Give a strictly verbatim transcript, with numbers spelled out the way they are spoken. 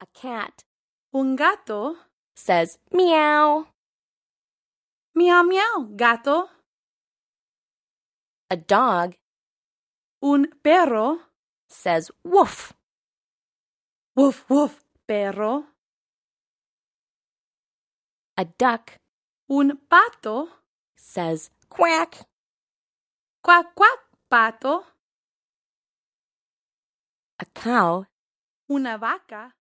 A cat Un gato says meow. Miau miau, gato. A dog Un perro says woof. Woof woof, perro. A duck Un pato says quack. Quack quack, pato. A cow Una vaca